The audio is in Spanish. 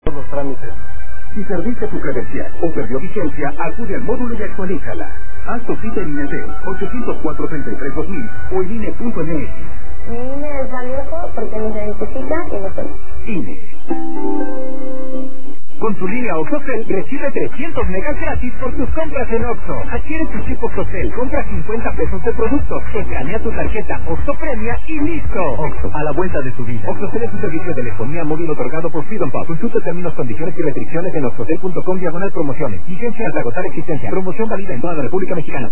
los trámites. Si perdiste tu credencial o perdió vigencia, acude al módulo y actualízala. Haz tu cita en INETEL 804-33-2000 o en INE.mx. Mi INE es valioso porque me identifica y me suena. INE. Con tu línea OXXOCEL recibe 300 megas gratis por tus compras en OXXO. Adquiere tu chip OXXOCEL, compra 50 pesos de producto, escanea tu tarjeta OXXO Premia y ¡listo! OXXO, a la vuelta de tu vida. OXXOCEL es un servicio de telefonía móvil otorgado por Freedom Pub. Consulta términos, condiciones y restricciones en oxxocel.com/promociones. Vigencia hasta agotar existencia. Promoción válida en toda la República Mexicana.